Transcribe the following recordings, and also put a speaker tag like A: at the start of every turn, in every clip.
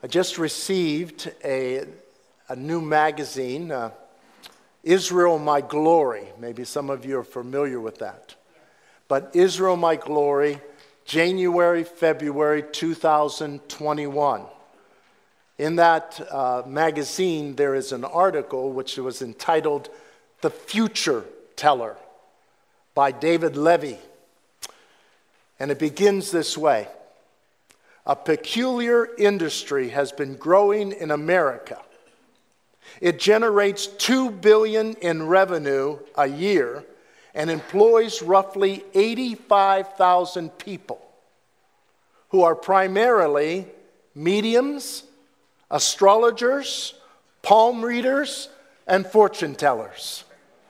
A: I just received a new magazine, Israel My Glory. Maybe some of you are familiar with that. But Israel My Glory, January, February 2021. In that magazine, there is an article which was entitled The Future Teller by David Levy. And it begins this way. A peculiar industry has been growing in America. It generates $2 billion in revenue a year and employs roughly 85,000 people who are primarily mediums, astrologers, palm readers, and fortune tellers.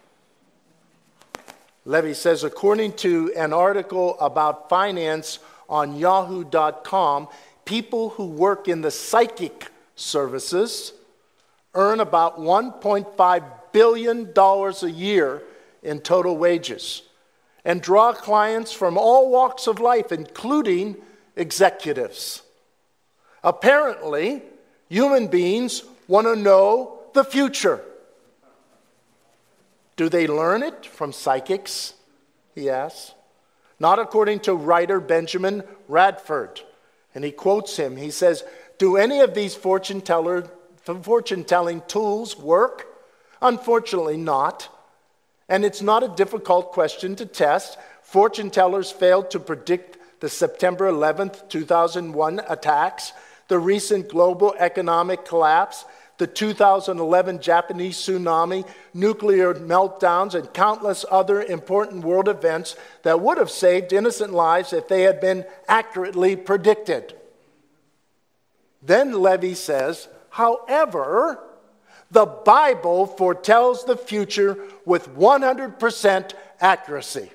A: Levy says, according to an article about finance on yahoo.com, people who work in the psychic services earn about $1.5 billion a year in total wages and draw clients from all walks of life, including executives. Apparently, human beings want to know the future. Do they learn it from psychics? He asks. Not according to writer Benjamin Radford. And he quotes him. He says, do any of these fortune-telling tools work? Unfortunately not. And it's not a difficult question to test. Fortune tellers failed to predict the September 11th, 2001 attacks, the recent global economic collapse, the 2011 Japanese tsunami, nuclear meltdowns, and countless other important world events that would have saved innocent lives if they had been accurately predicted. Then Levy says, however, the Bible foretells the future with 100% accuracy.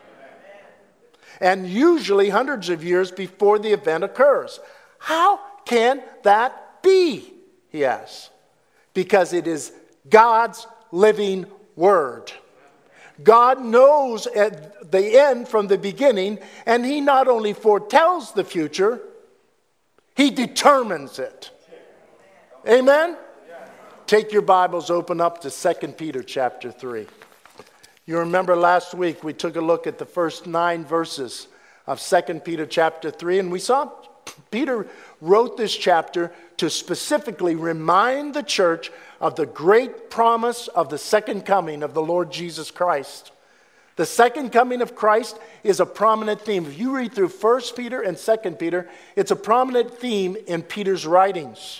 A: And usually hundreds of years before the event occurs. How can that be? He asks. Because it is God's living word. God knows at the end from the beginning, and he not only foretells the future, he determines it. Amen? Take your Bibles, open up to 2 Peter chapter 3. You remember last week we took a look at the first 9 verses of 2 Peter chapter 3, and we saw Peter wrote this chapter to specifically remind the church of the great promise of the second coming of the Lord Jesus Christ. The second coming of Christ is a prominent theme. If you read through 1 Peter and 2 Peter, it's a prominent theme in Peter's writings.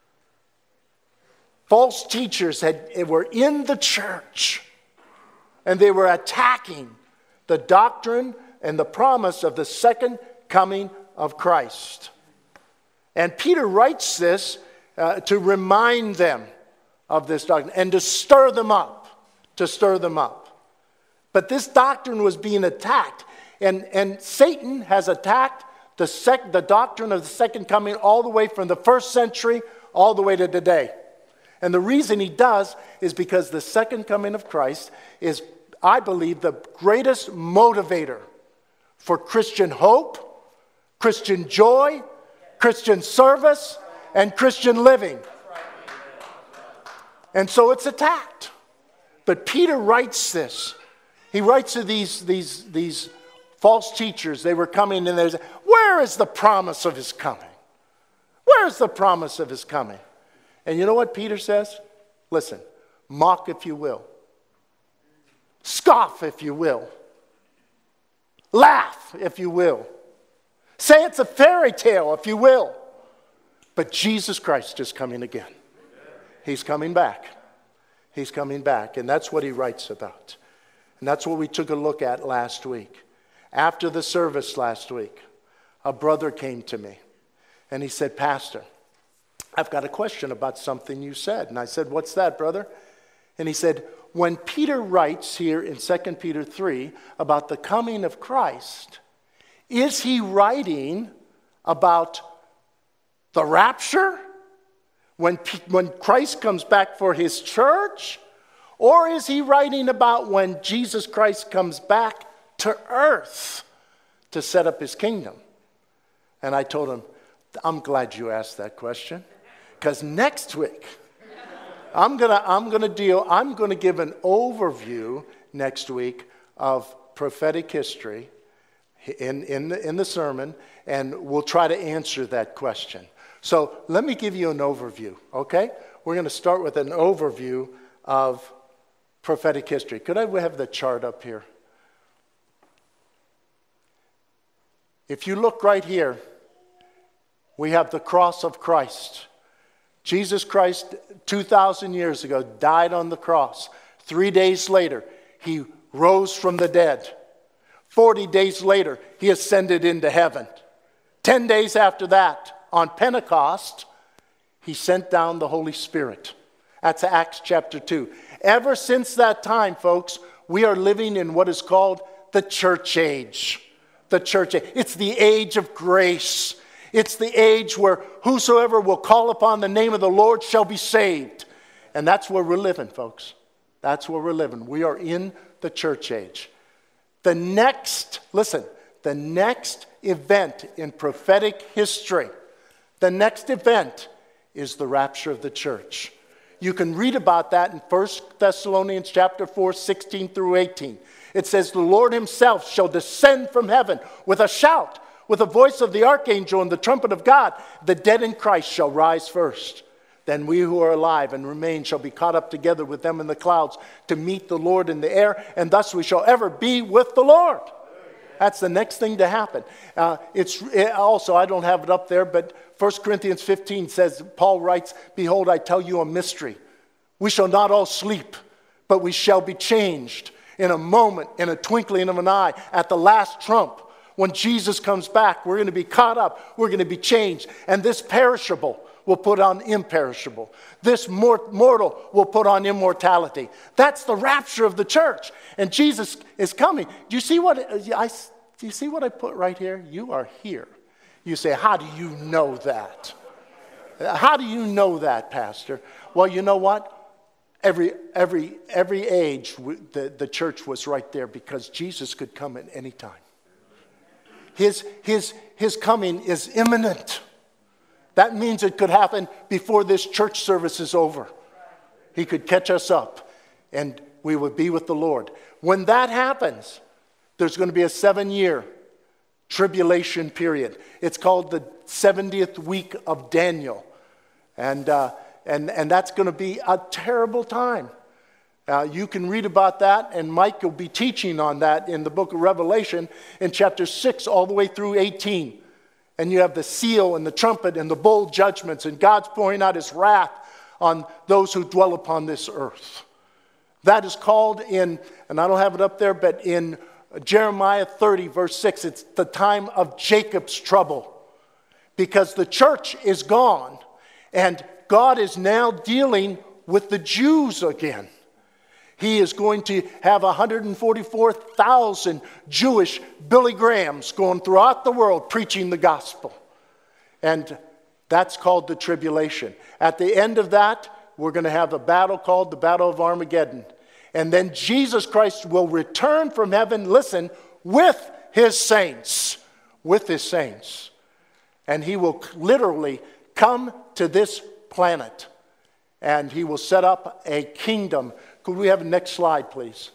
A: False teachers were in the church, and they were attacking the doctrine and the promise of the second coming of Christ. And Peter writes this to remind them of this doctrine and to stir them up, But this doctrine was being attacked, and Satan has attacked the doctrine of the second coming all the way from the first century all the way to today. And the reason he does is because the second coming of Christ is, I believe, the greatest motivator for Christian hope, Christian joy, Christian service, and Christian living. And so it's attacked. But Peter writes this. He writes to these false teachers. They were coming and they said, where is the promise of his coming? Where is the promise of his coming? And you know what Peter says? Listen, mock if you will. Scoff if you will. Laugh if you will. Say it's a fairy tale if you will. But Jesus Christ is coming again. He's coming back. He's coming back. And that's what he writes about. And that's what we took a look at last week. After the service last week, a brother came to me. And he said, Pastor, I've got a question about something you said. And I said, what's that, brother? And he said, when Peter writes here in 2 Peter 3 about the coming of Christ, is he writing about the rapture? When Christ comes back for his church? Or is he writing about when Jesus Christ comes back to earth to set up his kingdom? And I told him, I'm glad you asked that question. Because next week, I'm gonna give an overview next week of prophetic history in the sermon, and we'll try to answer that question. So let me give you an overview, okay? We're going to start with an overview of prophetic history. Could I have the chart up here? If you look right here, we have the cross of Christ. Jesus Christ, 2,000 years ago, died on the cross. 3 days later, he rose from the dead. 40 days later, he ascended into heaven. 10 days after that, on Pentecost, he sent down the Holy Spirit. That's Acts chapter 2. Ever since that time, folks, we are living in what is called the church age. The church age. It's the age of grace. It's the age where whosoever will call upon the name of the Lord shall be saved. And that's where we're living, folks. That's where we're living. We are in the church age. The next event in prophetic history, the next event is the rapture of the church. You can read about that in 1 Thessalonians chapter 4, 16 through 18. It says, the Lord himself shall descend from heaven with a shout, with the voice of the archangel and the trumpet of God. The dead in Christ shall rise first. Then we who are alive and remain shall be caught up together with them in the clouds to meet the Lord in the air, and thus we shall ever be with the Lord. That's the next thing to happen. Also, I don't have it up there, but 1 Corinthians 15 says, Paul writes, behold, I tell you a mystery. We shall not all sleep, but we shall be changed in a moment, in a twinkling of an eye, at the last trump. When Jesus comes back, we're going to be caught up. We're going to be changed. And this perishable will put on imperishable. This mortal will put on immortality. That's the rapture of the church. And Jesus is coming. Do you see what I put right here? You are here. You say, how do you know that? How do you know that, Pastor? Well, you know what? Every age, the church was right there because Jesus could come at any time. His coming is imminent. That means it could happen before this church service is over. He could catch us up and we would be with the Lord. When that happens, there's going to be a 7-year tribulation period. It's called the 70th week of Daniel. And that's going to be a terrible time. You can read about that, and Mike will be teaching on that in the book of Revelation in chapter 6 all the way through 18. And you have the seal and the trumpet and the bowl judgments, and God's pouring out his wrath on those who dwell upon this earth. That is called in, and I don't have it up there, but in Jeremiah 30, verse 6, it's the time of Jacob's trouble. Because the church is gone, and God is now dealing with the Jews again. He is going to have 144,000 Jewish Billy Grahams going throughout the world preaching the gospel. And that's called the tribulation. At the end of that, we're going to have a battle called the Battle of Armageddon. And then Jesus Christ will return from heaven, listen, with his saints. With his saints. And he will literally come to this planet. And he will set up a kingdom. Could we have the next slide, please?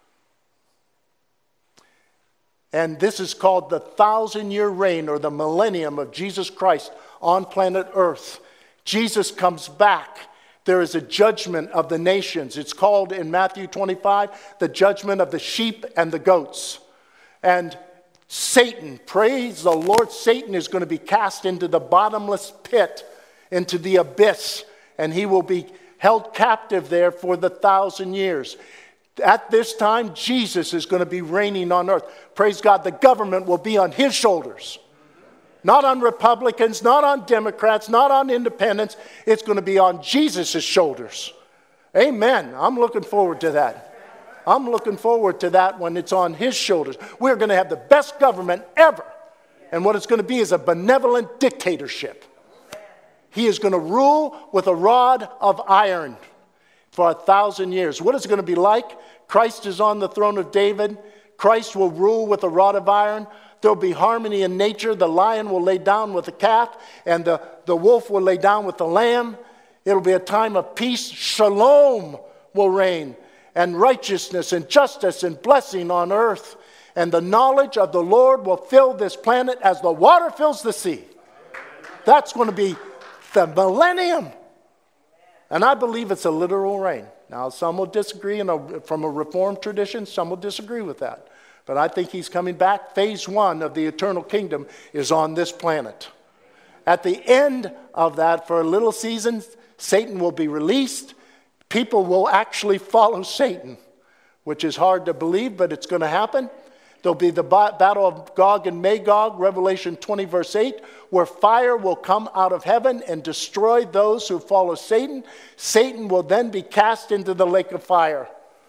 A: And this is called the 1,000-year reign or the millennium of Jesus Christ on planet Earth. Jesus comes back. There is a judgment of the nations. It's called in Matthew 25, the judgment of the sheep and the goats. And Satan, praise the Lord, Satan is going to be cast into the bottomless pit, into the abyss, and he will be held captive there for the 1,000 years. At this time, Jesus is going to be reigning on earth. Praise God, the government will be on his shoulders. Not on Republicans, not on Democrats, not on independents. It's going to be on Jesus' shoulders. Amen. I'm looking forward to that. I'm looking forward to that when it's on his shoulders. We're going to have the best government ever. And what it's going to be is a benevolent dictatorship. He is going to rule with a rod of iron for 1,000 years. What is it going to be like? Christ is on the throne of David. Christ will rule with a rod of iron. There'll be harmony in nature. The lion will lay down with the calf, and the wolf will lay down with the lamb. It'll be a time of peace. Shalom will reign, and righteousness and justice and blessing on earth. And the knowledge of the Lord will fill this planet as the water fills the sea. That's going to be the millennium. And I believe it's a literal reign. Now, some will disagree from a Reformed tradition. Some will disagree with that. But I think he's coming back. Phase 1 of the eternal kingdom is on this planet. At the end of that, for a little season, Satan will be released. People will actually follow Satan, which is hard to believe, but it's going to happen. There'll be the battle of Gog and Magog, Revelation 20, verse 8, where fire will come out of heaven and destroy those who follow Satan. Satan will then be cast into the lake of fire.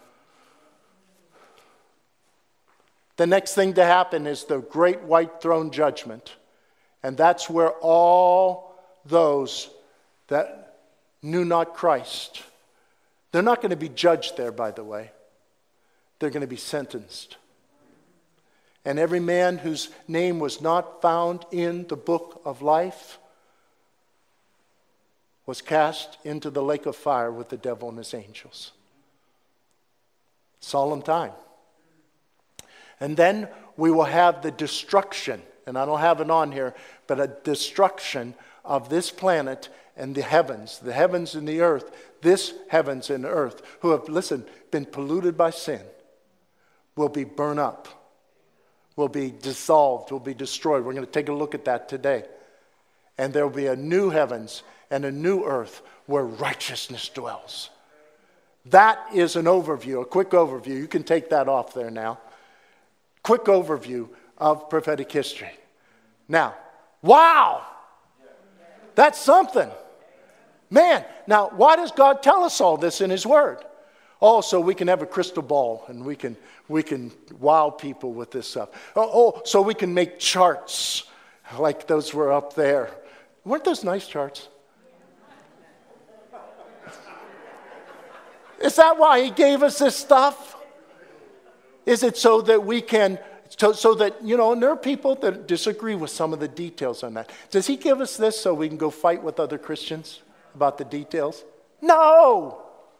A: The next thing to happen is the great white throne judgment. And that's where all those that knew not Christ, they're not going to be judged there, by the way. They're going to be sentenced. And every man whose name was not found in the book of life was cast into the lake of fire with the devil and his angels. Solemn time. And then we will have the destruction, and I don't have it on here, but a destruction of this planet and the heavens and the earth, this heavens and earth, who have, listen, been polluted by sin, will be burned up, will be dissolved, will be destroyed. We're going to take a look at that today. And there will be a new heavens and a new earth where righteousness dwells. That is an overview, a quick overview. You can take that off there now. Quick overview of prophetic history. Now, wow! That's something. Man, now why does God tell us all this in His Word? Oh, so we can have a crystal ball and we can wow people with this stuff. Oh, so we can make charts like those were up there. Weren't those nice charts? Is that why He gave us this stuff? Is it so that we can, so that, and there are people that disagree with some of the details on that. Does He give us this so we can go fight with other Christians about the details? No.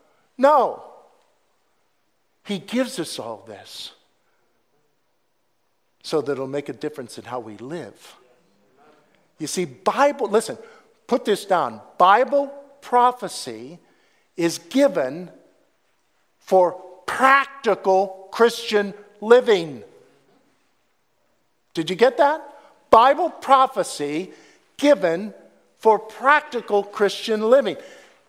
A: He gives us all this so that it'll make a difference in how we live. You see, listen, put this down. Bible prophecy is given for practical Christian living. Did you get that? Bible prophecy given for practical Christian living.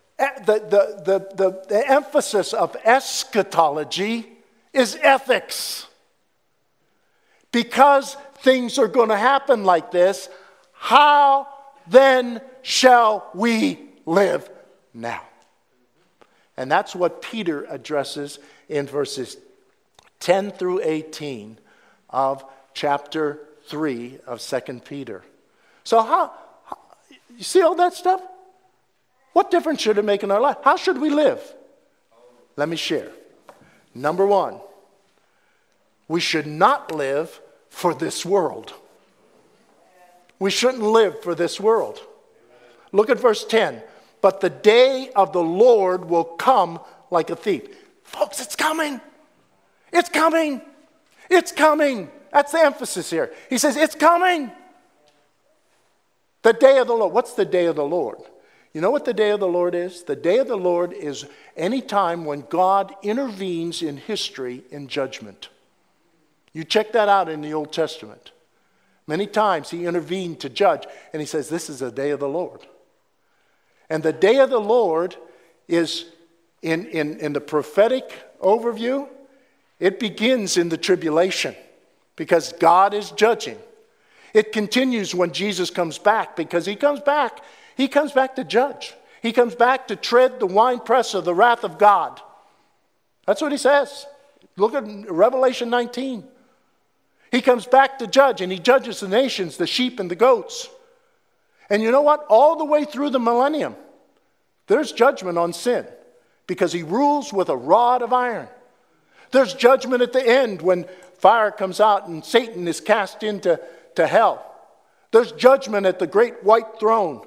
A: The emphasis of eschatology is ethics. Because things are going to happen like this, how then shall we live now? And that's what Peter addresses in verses 10 through 18 of chapter 3 of 2 Peter. So how you see all that stuff? What difference should it make in our life? How should we live? Let me share. Number 1, we should not live for this world. We shouldn't live for this world. Look at verse 10. But the day of the Lord will come like a thief. Folks, it's coming. It's coming. It's coming. That's the emphasis here. He says, it's coming. The day of the Lord. What's the day of the Lord? You know what the day of the Lord is? The day of the Lord is any time when God intervenes in history in judgment. You check that out in the Old Testament. Many times He intervened to judge, and He says, this is the day of the Lord. And the day of the Lord is, in the prophetic overview, it begins in the tribulation because God is judging. It continues when Jesus comes back because He comes back to judge. He comes back to tread the winepress of the wrath of God. That's what He says. Look at Revelation 19. He comes back to judge, and He judges the nations, the sheep and the goats. And you know what? All the way through the millennium, there's judgment on sin because He rules with a rod of iron. There's judgment at the end when fire comes out and Satan is cast into hell. There's judgment at the great white throne.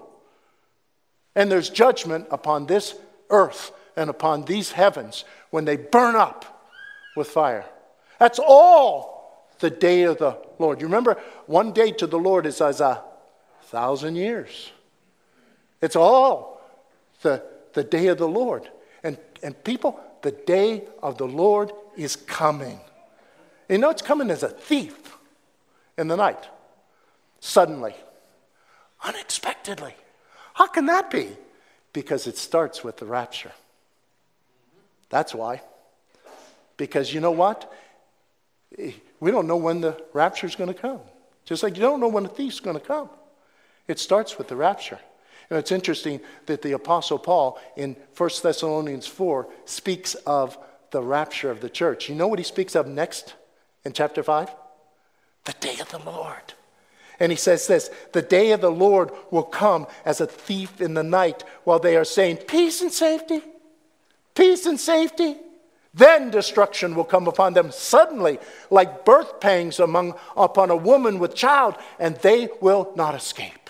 A: And there's judgment upon this earth and upon these heavens when they burn up with fire. That's all the day of the Lord. You remember, one day to the Lord is as 1,000 years. It's all the day of the Lord. And people, the day of the Lord is coming. You know, it's coming as a thief in the night. Suddenly. Unexpectedly. How can that be? Because it starts with the rapture. That's why. Because you know what? We don't know when the rapture is going to come. Just like you don't know when the thief's going to come. It starts with the rapture. And it's interesting that the Apostle Paul in 1 Thessalonians 4 speaks of the rapture of the church. You know what he speaks of next in chapter 5? The day of the Lord. And he says this, the day of the Lord will come as a thief in the night while they are saying, peace and safety, peace and safety. Then destruction will come upon them suddenly, like birth pangs upon a woman with child, and they will not escape.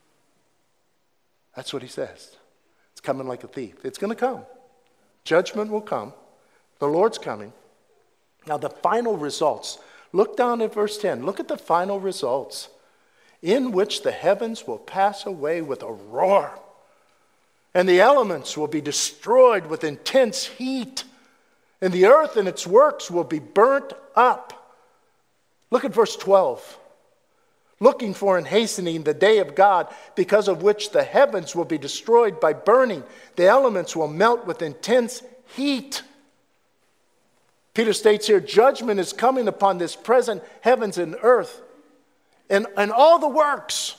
A: That's what he says. It's coming like a thief. It's going to come. Judgment will come. The Lord's coming. Now the final results. Look down at verse 10. Look at the final results. In which the heavens will pass away with a roar, and the elements will be destroyed with intense heat, and the earth and its works will be burnt up. Look at verse 12. Looking for and hastening the day of God, because of which the heavens will be destroyed by burning. The elements will melt with intense heat. Peter states here, judgment is coming upon this present heavens and earth. And all the works,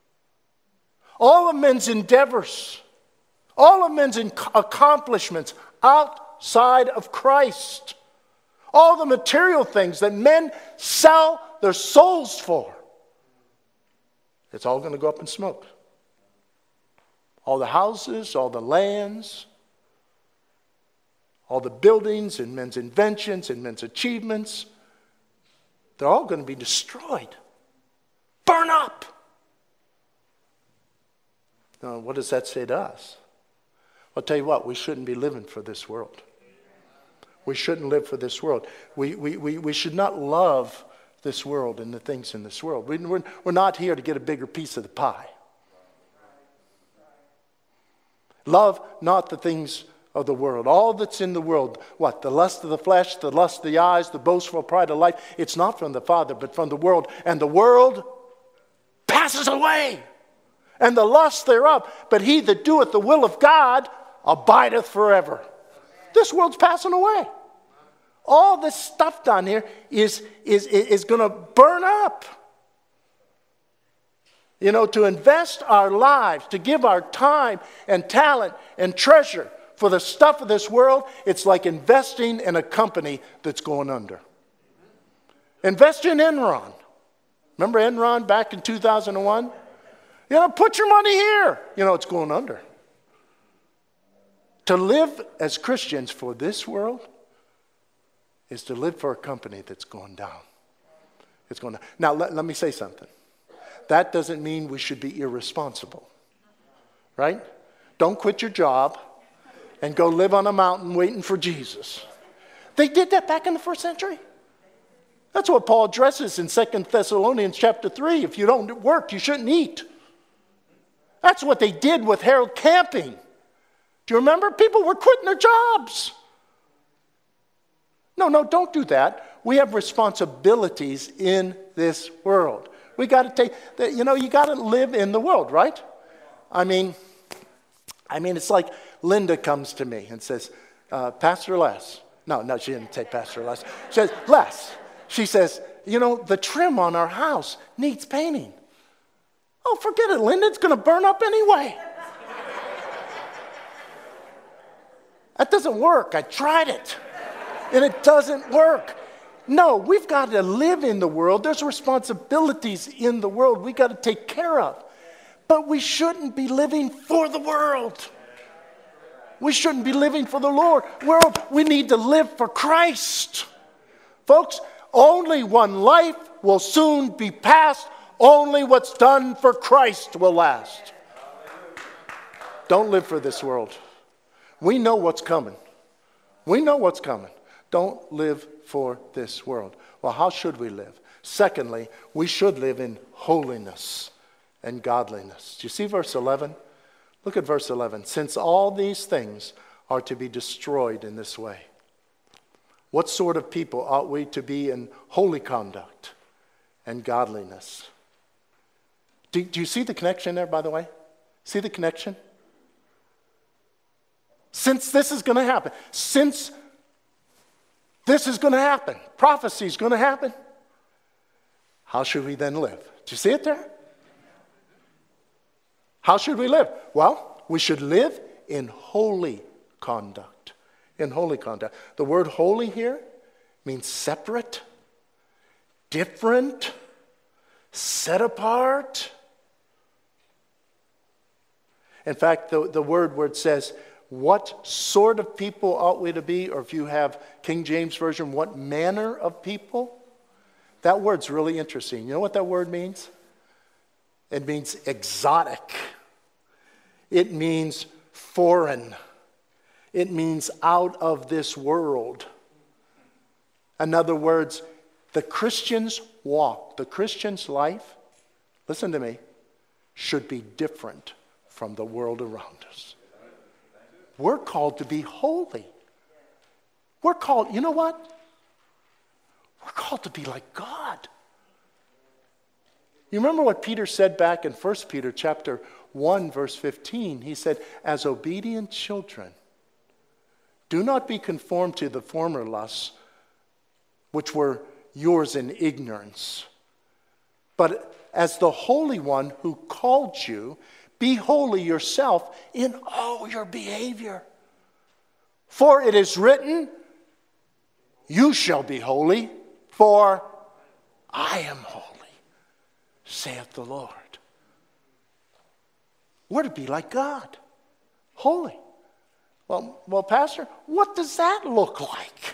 A: all of men's endeavors, all of men's accomplishments outside of Christ, all the material things that men sell their souls for, it's all going to go up in smoke. All the houses, all the lands, all the buildings and men's inventions and men's achievements, they're all going to be destroyed. Burn up. Now, what does that say to us? I'll tell you what, we shouldn't be living for this world. We shouldn't live for this world. We should not love this world and the things in this world. We're not here to get a bigger piece of the pie. Love not the things of the world. All that's in the world, what? The lust of the flesh, the lust of the eyes, the boastful pride of life. It's not from the Father, but from the world. And the world passes away, and the lust thereof. But he that doeth the will of God abideth forever. This world's passing away. All this stuff down here is going to burn up. You know, to invest our lives, to give our time and talent and treasure for the stuff of this world, it's like investing in a company that's going under. Invest in Enron. Remember Enron back in 2001? You know, put your money here. You know, it's going under. To live as Christians for this world is to live for a company that's going down. It's going down. Now, let me say something. That doesn't mean we should be irresponsible. Right? Don't quit your job and go live on a mountain waiting for Jesus. They did that back in the first century. That's what Paul addresses in 2 Thessalonians chapter 3. If you don't work, you shouldn't eat. That's what they did with Harold Camping. Do you remember? People were quitting their jobs. No, don't do that. We have responsibilities in this world. We got to you got to live in the world, right? I mean, it's like Linda comes to me and says, Pastor Les. No, she didn't say Pastor Les. She says, Les. She says, the trim on our house needs painting. Oh, forget it, Linda. It's going to burn up anyway. That doesn't work. I tried it. And it doesn't work. No, we've got to live in the world. There's responsibilities in the world we got to take care of. But we shouldn't be living for the world. We shouldn't be living for the Lord. We need to live for Christ. Folks, Only one life will soon be passed. Only what's done for Christ will last. Don't live for this world. We know what's coming. We know what's coming. Don't live for this world. Well, how should we live? Secondly, we should live in holiness and godliness. Do you see verse 11? Look at verse 11. Since all these things are to be destroyed in this way, what sort of people ought we to be in holy conduct and godliness? Do you see the connection there, by the way? See the connection? Since this is going to happen, since this is going to happen, prophecy is going to happen, how should we then live? Do you see it there? How should we live? Well, we should live in holy conduct. In holy conduct. The word holy here means separate, different, set apart. In fact, the word where it says, what sort of people ought we to be, or if you have King James Version, what manner of people? That word's really interesting. You know what that word means? It means exotic. It means foreign. It means out of this world. In other words, the Christian's walk, the Christian's life, listen to me, should be different from the world around us. We're called to be holy. We're called, you know what? We're called to be like God. You remember what Peter said back in 1 Peter chapter 1, verse 15? He said, as obedient children, do not be conformed to the former lusts, which were yours in ignorance. But as the Holy One who called you, be holy yourself in all your behavior. For it is written, you shall be holy, for I am holy, saith the Lord. We're to be like God, holy. Well, Pastor, what does that look like?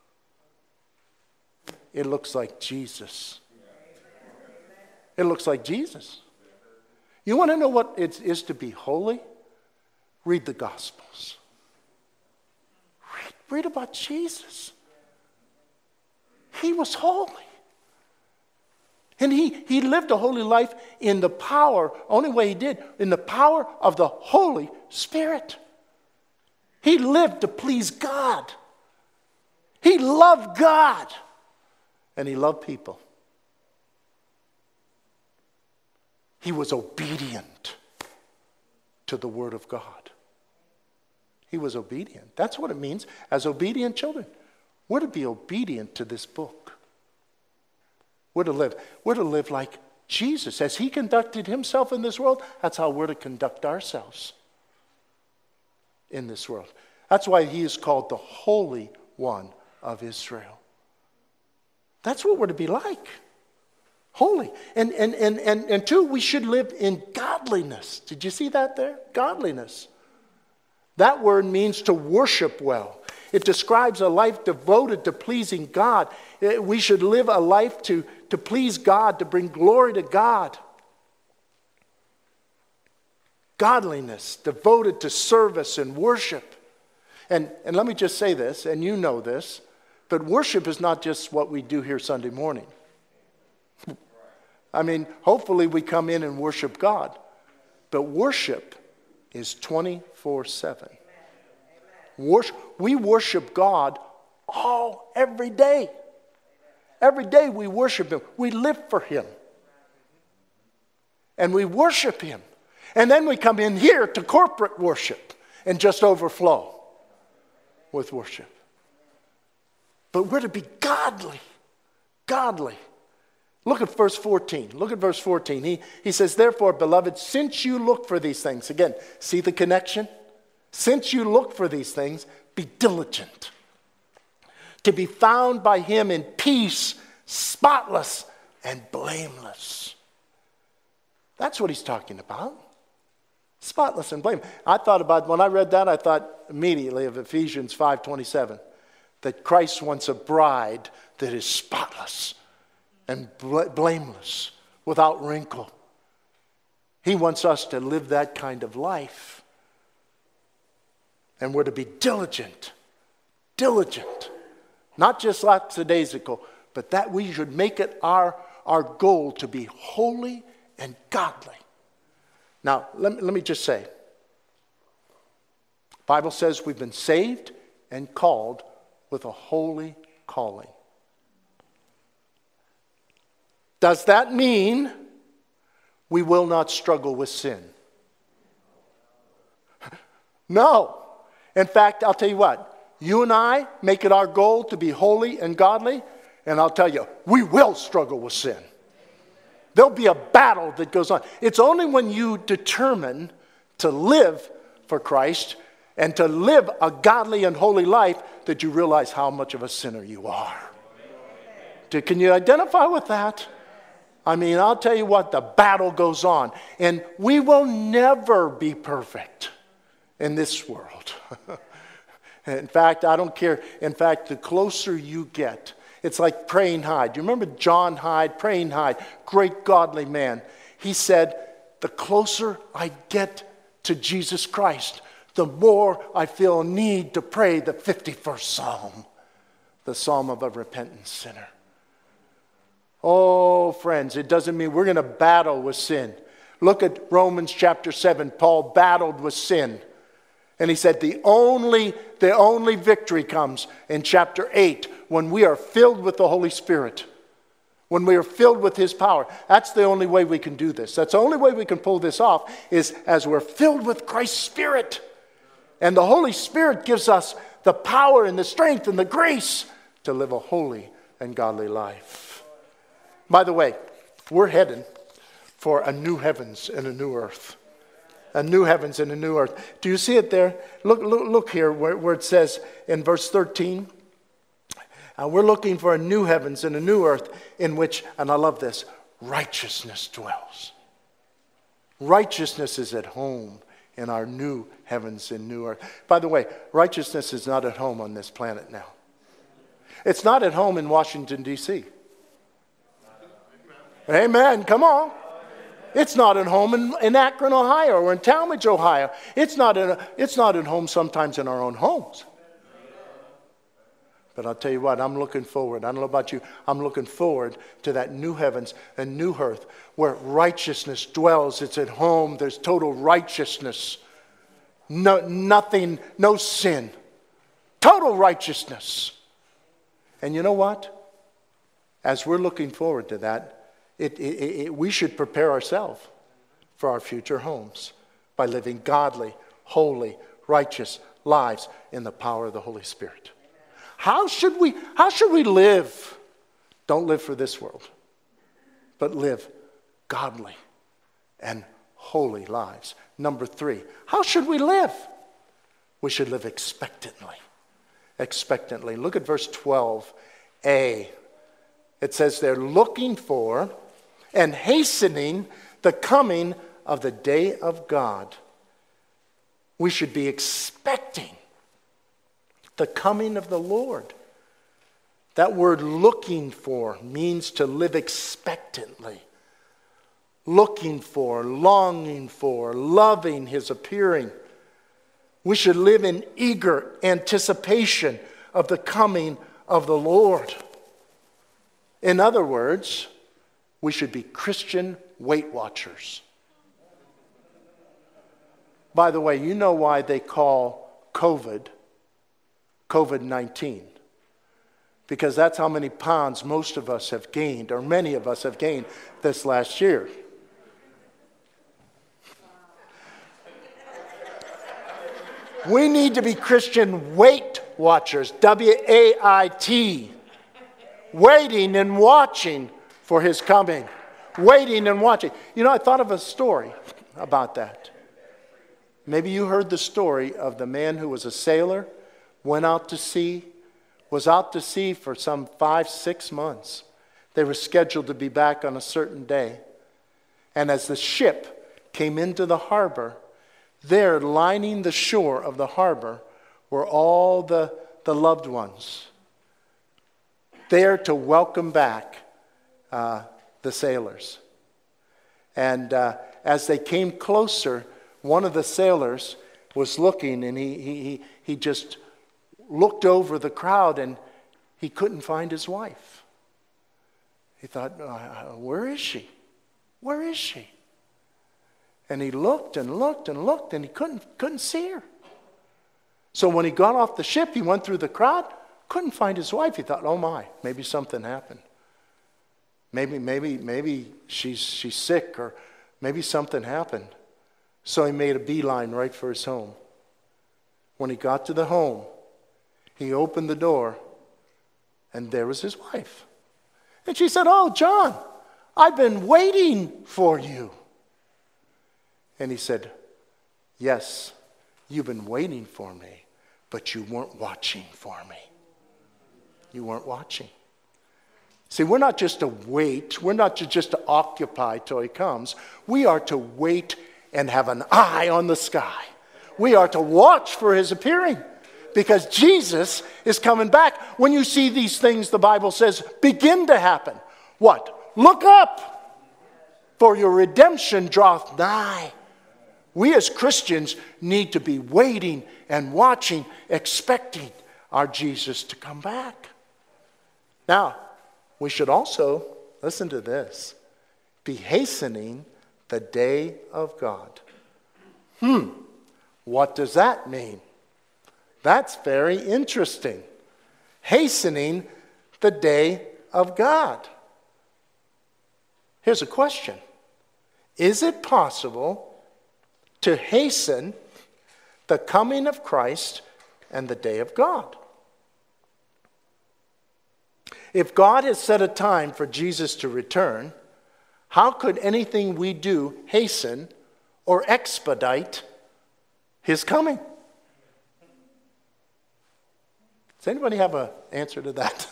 A: It looks like Jesus. It looks like Jesus. You want to know what it is to be holy? Read the Gospels. Read about Jesus. He was holy. And he lived a holy life in the power, only way he did, in the power of the Holy Spirit. He lived to please God. He loved God. And he loved people. He was obedient to the Word of God. He was obedient. That's what it means as obedient children. We're to be obedient to this book. We're to live like Jesus. As he conducted himself in this world, that's how we're to conduct ourselves in this world. That's why he is called the Holy One of Israel. That's what we're to be like. Holy. And two, we should live in godliness. Did you see that there? Godliness. That word means to worship well. It describes a life devoted to pleasing God. We should live a life to please God, to bring glory to God. Godliness, devoted to service and worship. And let me just say this, and you know this, but worship is not just what we do here Sunday morning. I mean, hopefully we come in and worship God. But worship is 24/7. We worship God every day. Every day we worship him. We live for him. And we worship him. And then we come in here to corporate worship and just overflow with worship. But we're to be godly. Godly. Look at verse 14. Look at verse 14. He says, therefore, beloved, since you look for these things. Again, see the connection? Since you look for these things, be diligent to be found by him in peace, spotless, and blameless. That's what he's talking about. Spotless and blameless. I thought about, when I read that, I thought immediately of Ephesians 5:27. that Christ wants a bride that is spotless and blameless, without wrinkle. He wants us to live that kind of life. And we're to be diligent. Not just lackadaisical, but that we should make it our goal to be holy and godly. Now, let me just say, the Bible says we've been saved and called with a holy calling. Does that mean we will not struggle with sin? No. In fact, I'll tell you what. You and I make it our goal to be holy and godly, and I'll tell you, we will struggle with sin. There'll be a battle that goes on. It's only when you determine to live for Christ and to live a godly and holy life that you realize how much of a sinner you are. Can you identify with that? I mean, I'll tell you what, the battle goes on. And we will never be perfect in this world. In fact, I don't care. In fact, the closer you get, it's like Praying Hyde. Do you remember John Hyde, Praying Hyde, great godly man? He said, the closer I get to Jesus Christ, the more I feel a need to pray the 51st Psalm, the Psalm of a repentant sinner. Oh, friends, it doesn't mean we're going to battle with sin. Look at Romans chapter 7. Paul battled with sin. And he said the only victory comes in chapter 8 when we are filled with the Holy Spirit. When we are filled with His power. That's the only way we can do this. That's the only way we can pull this off is as we're filled with Christ's Spirit. And the Holy Spirit gives us the power and the strength and the grace to live a holy and godly life. By the way, we're heading for a new heavens and a new earth. A new heavens and a new earth. Do you see it there? Look here where it says in verse 13. We're looking for a new heavens and a new earth in which, and I love this, righteousness dwells. Righteousness is at home in our new heavens and new earth. By the way, righteousness is not at home on this planet now. It's not at home in Washington, D.C. Amen. Come on. It's not at home in Akron, Ohio, or in Talmadge, Ohio. It's not at home sometimes in our own homes. But I'll tell you what, I'm looking forward. I don't know about you. I'm looking forward to that new heavens and new earth where righteousness dwells. It's at home. There's total righteousness. Nothing, no sin. Total righteousness. And you know what? As we're looking forward to that, we should prepare ourselves for our future homes by living godly, holy, righteous lives in the power of the Holy Spirit. How should we live? Don't live for this world, but live godly and holy lives. Number 3, how should we live? We should live expectantly. Expectantly. Look at verse 12a. It says they're looking for and hastening the coming of the day of God. We should be expecting the coming of the Lord. That word looking for means to live expectantly. Looking for, longing for, loving His appearing. We should live in eager anticipation of the coming of the Lord. In other words, we should be Christian Weight Watchers. By the way, you know why they call COVID-19? Because that's how many pounds most of us have gained, or many of us have gained this last year. We need to be Christian Weight Watchers, W-A-I-T. Waiting and watching for His coming. Waiting and watching. You know, I thought of a story about that. Maybe you heard the story of the man who was a sailor, went out to sea, was out to sea for some 5-6 months. They were scheduled to be back on a certain day. And as the ship came into the harbor, there lining the shore of the harbor were all the loved ones there to welcome back the sailors. And as they came closer, one of the sailors was looking, and he just looked over the crowd, and he couldn't find his wife. He thought, where is she? Where is she? And he looked and looked and looked, and he couldn't see her. So when he got off the ship, he went through the crowd, couldn't find his wife. He thought, oh my, maybe something happened. Maybe she's sick, or maybe something happened. So he made a beeline right for his home. When he got to the home, he opened the door, and there was his wife. And she said, oh, John, I've been waiting for you. And he said, yes, you've been waiting for me, but you weren't watching for me. You weren't watching. See, we're not just to wait. We're not just to occupy till he comes. We are to wait and have an eye on the sky. We are to watch for his appearing, because Jesus is coming back. When you see these things, the Bible says, begin to happen. What? Look up, for your redemption draweth nigh. We as Christians need to be waiting and watching, expecting our Jesus to come back. Now, we should also, listen to this, be hastening the day of God. What does that mean? That's very interesting. Hastening the day of God. Here's a question. Is it possible to hasten the coming of Christ and the day of God? If God has set a time for Jesus to return, how could anything we do hasten or expedite his coming? Does anybody have an answer to that?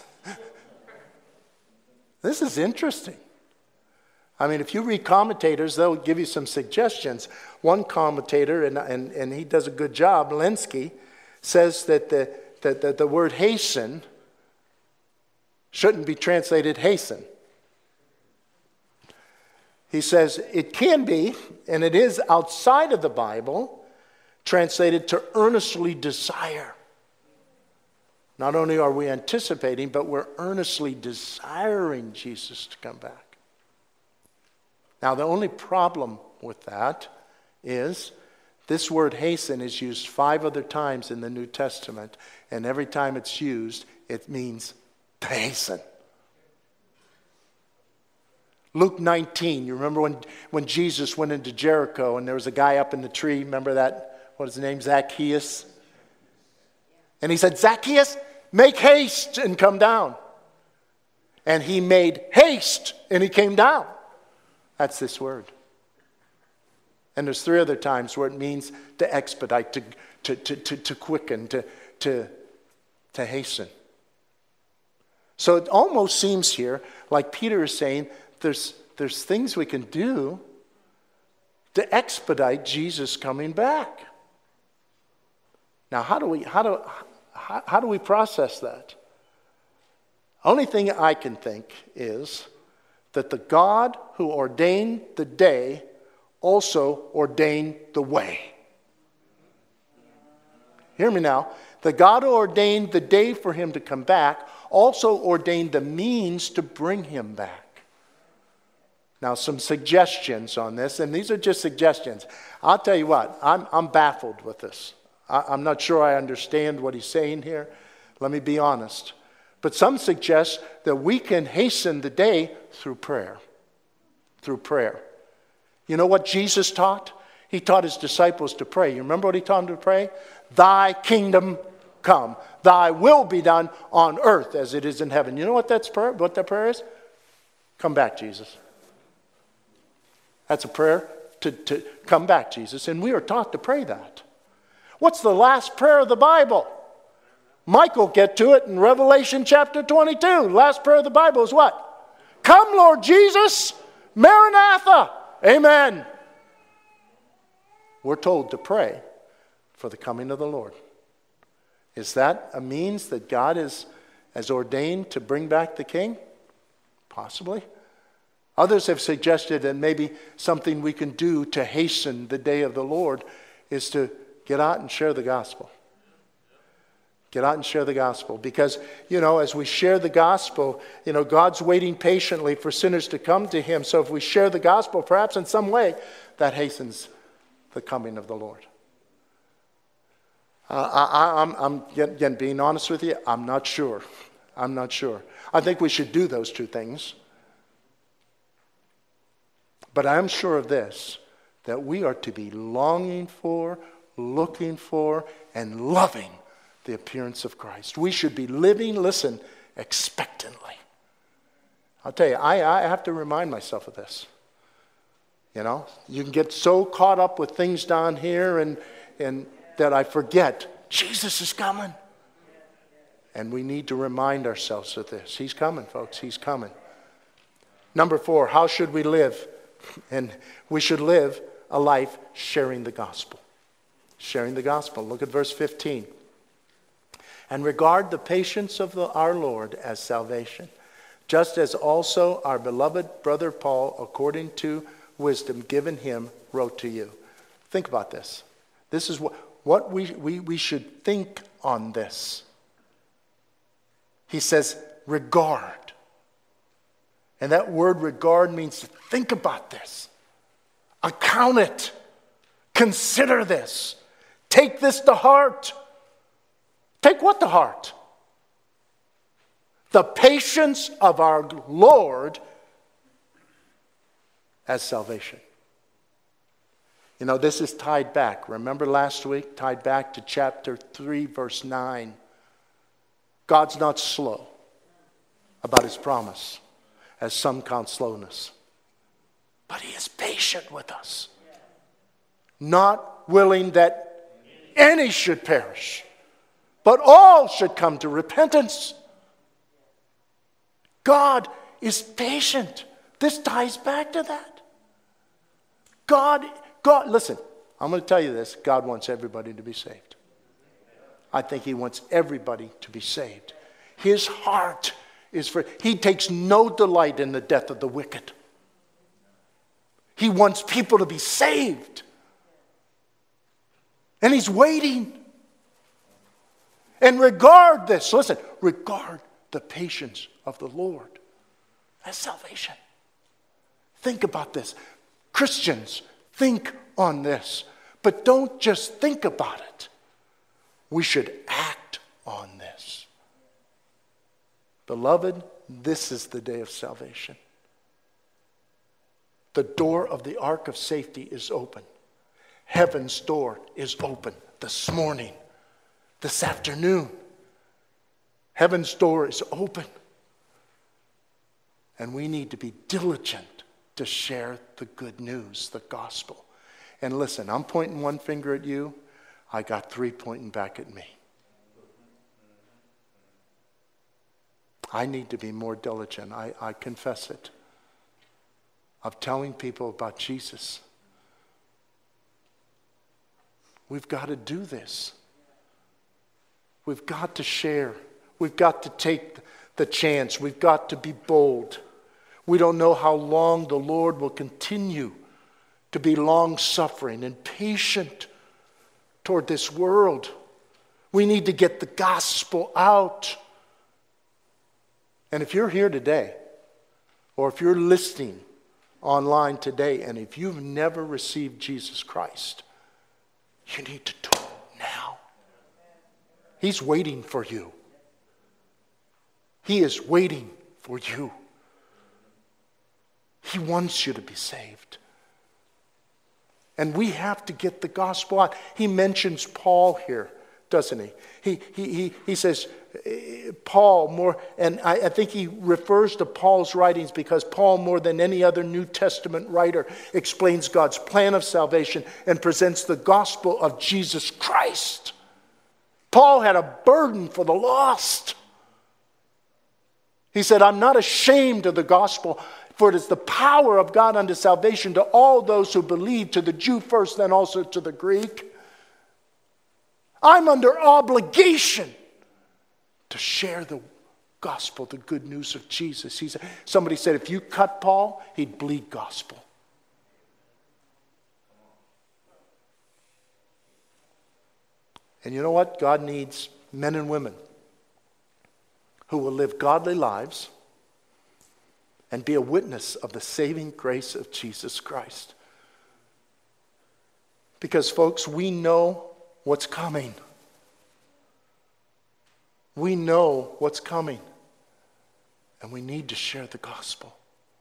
A: This is interesting. I mean, if you read commentators, they'll give you some suggestions. One commentator, and he does a good job, Lenski, says that the word hasten shouldn't be translated hasten. He says it can be, and it is outside of the Bible, translated to earnestly desire. Not only are we anticipating, but we're earnestly desiring Jesus to come back. Now, the only problem with that is this word hasten is used 5 other times in the New Testament, and every time it's used, it means to hasten. Luke 19, you remember when Jesus went into Jericho and there was a guy up in the tree, remember that? What is his name? Zacchaeus? And he said, Zacchaeus, make haste and come down. And he made haste and he came down. That's this word. And there's 3 other times where it means to expedite, to quicken, to hasten. So it almost seems here like Peter is saying there's things we can do to expedite Jesus coming back. Now, how do we process that? Only thing I can think is that the God who ordained the day also ordained the way. Hear me now. The God who ordained the day for him to come back also ordained the means to bring him back. Now, some suggestions on this, and these are just suggestions. I'll tell you what, I'm baffled with this. I'm not sure I understand what he's saying here. Let me be honest. But some suggest that we can hasten the day through prayer. Through prayer. You know what Jesus taught? He taught his disciples to pray. You remember what he taught them to pray? Thy kingdom come. Thy will be done on earth as it is in heaven. You know what that's prayer? What that prayer is? Come back, Jesus. That's a prayer to come back, Jesus. And we are taught to pray that. What's the last prayer of the Bible? Michael get to it in Revelation chapter 22. Last prayer of the Bible is what? Come, Lord Jesus, Maranatha. Amen. We're told to pray for the coming of the Lord. Is that a means that God is as ordained to bring back the king? Possibly. Others have suggested that maybe something we can do to hasten the day of the Lord is to get out and share the gospel. Get out and share the gospel. Because, as we share the gospel, God's waiting patiently for sinners to come to him. So if we share the gospel, perhaps in some way, that hastens the coming of the Lord. I'm again, being honest with you, I'm not sure. I think we should do those two things. But I'm sure of this, that we are to be longing for, looking for, and loving the appearance of Christ. We should be living, listen, expectantly. I'll tell you, I have to remind myself of this. You can get so caught up with things down here and that I forget Jesus is coming. And we need to remind ourselves of this. He's coming, folks. He's coming. Number 4, how should we live? And we should live a life sharing the gospel. Sharing the gospel. Look at verse 15. And regard the patience of our Lord as salvation, just as also our beloved brother Paul, according to wisdom given him, wrote to you. Think about this. This is what we should think on this. He says, regard. And that word regard means to think about this. Account it. Consider this. Take this to heart. Take what to heart? The patience of our Lord as salvation. This is tied back. Remember last week? Tied back to chapter 3, verse 9. God's not slow about his promise, as some count slowness. But he is patient with us. Not willing that any should perish, but all should come to repentance. God is patient. This ties back to that. God, listen, I'm going to tell you this. God wants everybody to be saved. I think he wants everybody to be saved. His heart is for, he takes no delight in the death of the wicked. He wants people to be saved. And he's waiting. And regard this, listen, regard the patience of the Lord as salvation. Think about this. Christians, think on this. But don't just think about it. We should act on this. Beloved, this is the day of salvation. The door of the ark of safety is open. Heaven's door is open this morning, this afternoon. Heaven's door is open. And we need to be diligent to share the good news, the gospel. And listen, I'm pointing one finger at you. I got 3 pointing back at me. I need to be more diligent. I confess it. Of telling people about Jesus. We've got to do this. We've got to share. We've got to take the chance. We've got to be bold. We don't know how long the Lord will continue to be long-suffering and patient toward this world. We need to get the gospel out. And if you're here today, or if you're listening online today, and if you've never received Jesus Christ, you need to do it now. He's waiting for you. He is waiting for you. He wants you to be saved. And we have to get the gospel out. He mentions Paul here, doesn't he? He says, Paul more, and I think he refers to Paul's writings because Paul, more than any other New Testament writer, explains God's plan of salvation and presents the gospel of Jesus Christ. Paul had a burden for the lost. He said, I'm not ashamed of the gospel, for it is the power of God unto salvation to all those who believe, to the Jew first, then also to the Greek. I'm under obligation to share the gospel, the good news of Jesus. Somebody said if you cut Paul, he'd bleed gospel. And you know what? God needs men and women who will live godly lives and be a witness of the saving grace of Jesus Christ. Because, folks, we know what's coming. We know what's coming. And we need to share the gospel.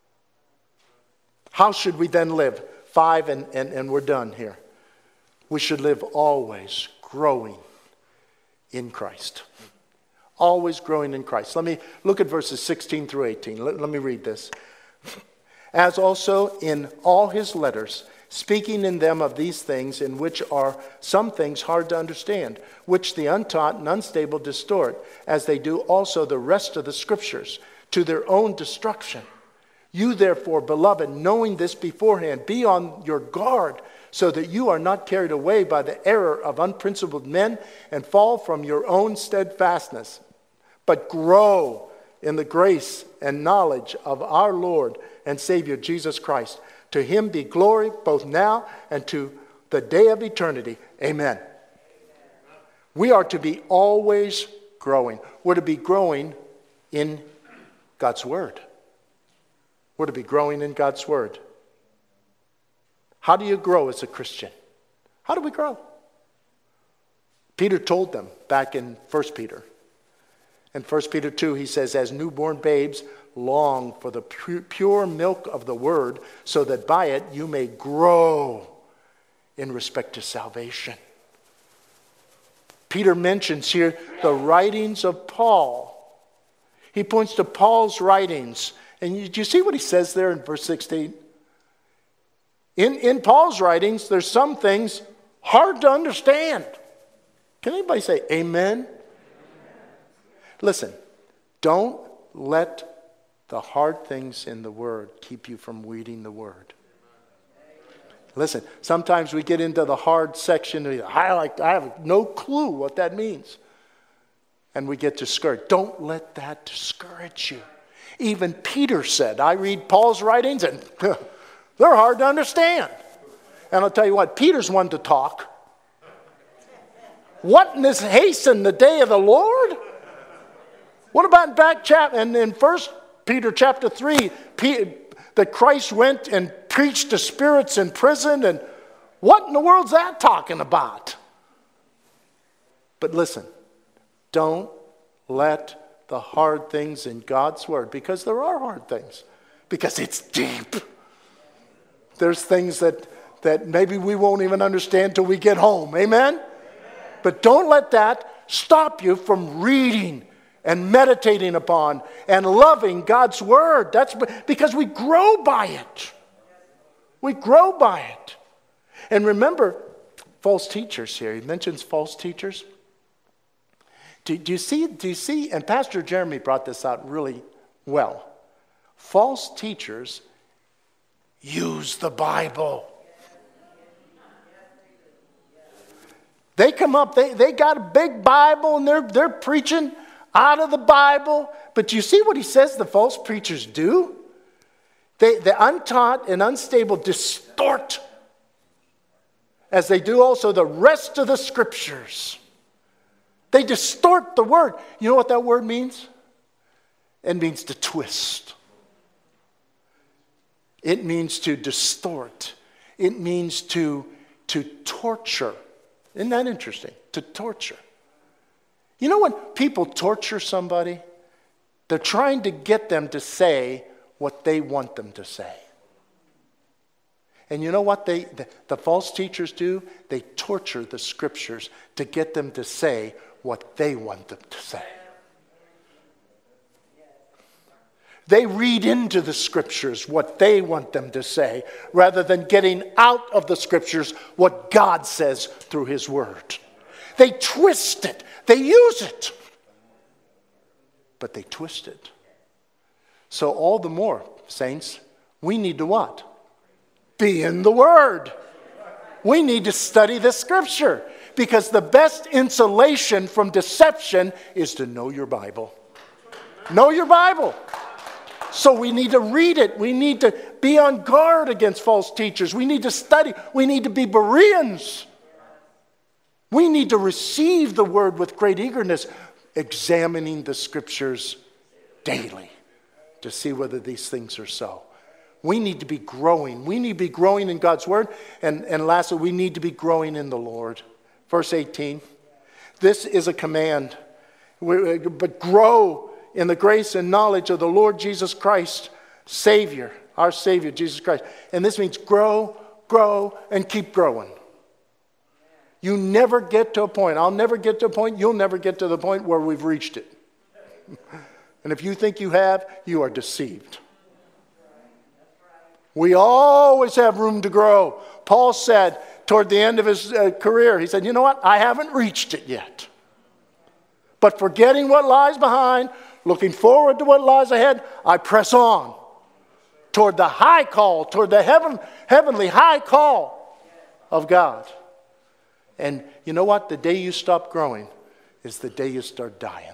A: How should we then live? 5, and we're done here. We should live always growing in Christ. Always growing in Christ. Let me look at verses 16 through 18. Let me read this. As also in all his letters, speaking in them of these things, in which are some things hard to understand, which the untaught and unstable distort, as they do also the rest of the scriptures, to their own destruction. You therefore, beloved, knowing this beforehand, be on your guard, so that you are not carried away by the error of unprincipled men and fall from your own steadfastness, but grow in the grace and knowledge of our Lord and Savior Jesus Christ. To him be glory both now and to the day of eternity. Amen. We are to be always growing. We're to be growing in God's Word. We're to be growing in God's Word. How do you grow as a Christian? How do we grow? Peter told them back in 1 Peter. In 1 Peter 2, he says, as newborn babes, long for the pure milk of the word, so that by it you may grow in respect to salvation. Peter mentions here the writings of Paul. He points to Paul's writings. And do you see what he says there in verse 16? In Paul's writings, there's some things hard to understand. Can anybody say amen? Listen, don't let the hard things in the Word keep you from reading the Word. Listen, sometimes we get into the hard section. I have no clue what that means. And we get discouraged. Don't let that discourage you. Even Peter said, I read Paul's writings and they're hard to understand. And I'll tell you what, Peter's one to talk. What in this hasten the day of the Lord? What about in 1 Peter chapter 3, that Christ went and preached to spirits in prison? And what in the world's that talking about? But listen, don't let the hard things in God's Word, because there are hard things, because it's deep. There's things that maybe we won't even understand till we get home. Amen? But don't let that stop you from reading and meditating upon and loving God's Word. That's because we grow by it. We grow by it. And remember, false teachers here. He mentions false teachers. Do you see, and Pastor Jeremy brought this out really well. False teachers use the Bible. They come up, they got a big Bible and they're preaching out of the Bible. But do you see what he says the false preachers do? The untaught and unstable distort, as they do also the rest of the scriptures. They distort the word. You know what that word means? It means to twist. It means to distort. It means to torture. Isn't that interesting? To torture. You know when people torture somebody? They're trying to get them to say what they want them to say. And you know what the false teachers do? They torture the scriptures to get them to say what they want them to say. They read into the scriptures what they want them to say, rather than getting out of the scriptures what God says through his word. They twist it. They use it. But they twist it. So all the more, saints, we need to what? Be in the word. We need to study the scripture, because the best insulation from deception is to know your Bible. Know your Bible. So we need to read it. We need to be on guard against false teachers. We need to study. We need to be Bereans. We need to receive the word with great eagerness, examining the scriptures daily to see whether these things are so. We need to be growing. We need to be growing in God's word. And lastly, we need to be growing in the Lord. Verse 18. This is a command. But grow in the grace and knowledge of the Lord Jesus Christ, Savior, our Savior, Jesus Christ. And this means grow, and keep growing. You never get to a point. I'll never get to a point. You'll never get to the point where we've reached it. And if you think you have, you are deceived. We always have room to grow. Paul said toward the end of his career, he said, you know what? I haven't reached it yet. But forgetting what lies behind, looking forward to what lies ahead, I press on toward the high call, toward the heavenly high call of God. And you know what? The day you stop growing is the day you start dying.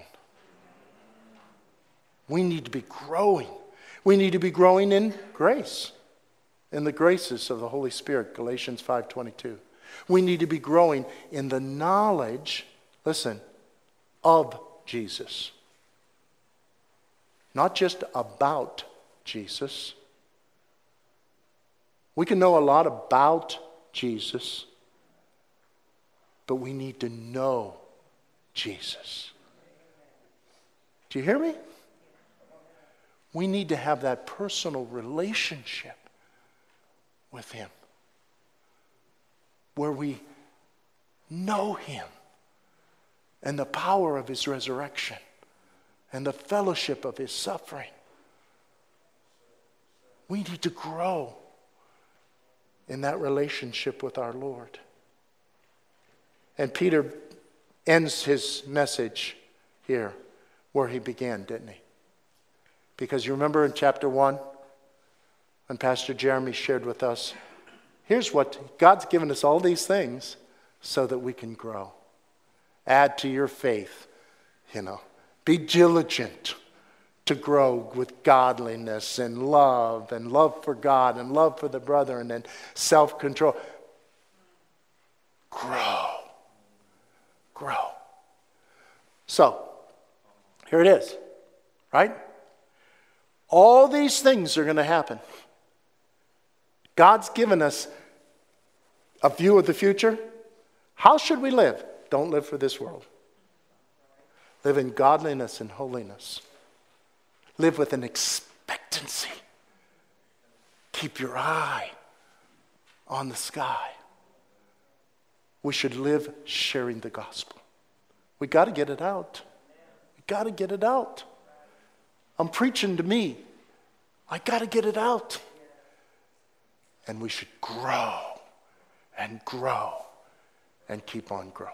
A: We need to be growing. We need to be growing in grace, in the graces of the Holy Spirit, Galatians 5:22. We need to be growing in the knowledge, listen, of Jesus. Not just about Jesus. We can know a lot about Jesus, but we need to know Jesus. Do you hear me? We need to have that personal relationship with Him, where we know Him and the power of His resurrection and the fellowship of His suffering. We need to grow in that relationship with our Lord. And Peter ends his message here where he began, didn't he? Because you remember in chapter 1, when Pastor Jeremy shared with us, here's what God's given us, all these things so that we can grow. Add to your faith, Be diligent to grow with godliness and love for God and love for the brethren and self-control. Grow. So, here it is, right? All these things are going to happen. God's given us a view of the future. How should we live? Don't live for this world. Live in godliness and holiness. Live with an expectancy. Keep your eye on the sky. We should live sharing the gospel. We got to get it out. We got to get it out. I'm preaching to me. I got to get it out. And we should grow and keep on growing.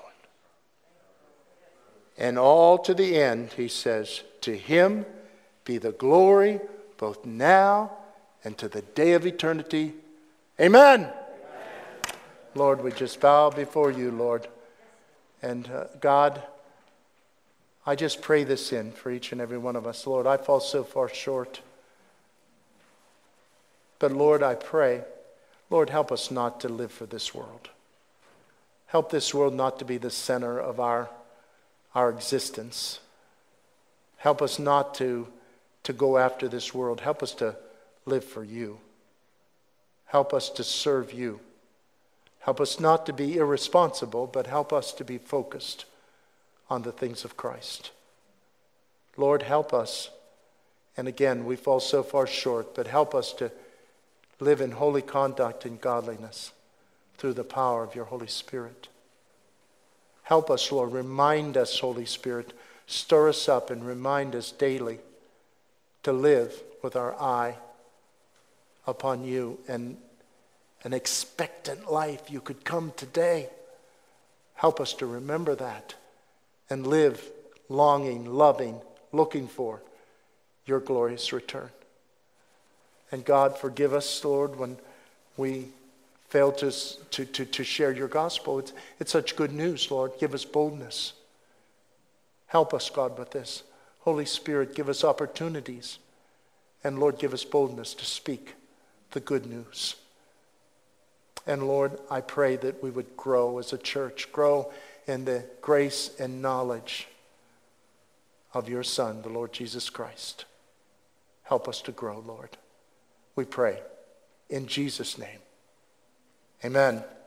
A: And all to the end, he says, to Him be the glory both now and to the day of eternity. Amen. Lord, we just bow before you, Lord. And God, I just pray this in for each and every one of us. Lord, I fall so far short. But Lord, I pray, Lord, help us not to live for this world. Help this world not to be the center of our existence. Help us not to go after this world. Help us to live for you. Help us to serve you. Help us not to be irresponsible, but help us to be focused on the things of Christ. Lord, help us. And again, we fall so far short, but help us to live in holy conduct and godliness through the power of your Holy Spirit. Help us, Lord. Remind us, Holy Spirit. Stir us up and remind us daily to live with our eye upon you and an expectant life. You could come today. Help us to remember that and live longing, loving, looking for your glorious return. And God, forgive us, Lord, when we fail to share your gospel. It's such good news, Lord. Give us boldness. Help us, God, with this. Holy Spirit, give us opportunities. And Lord, give us boldness to speak the good news. And Lord, I pray that we would grow as a church, grow in the grace and knowledge of your Son, the Lord Jesus Christ. Help us to grow, Lord. We pray in Jesus' name. Amen.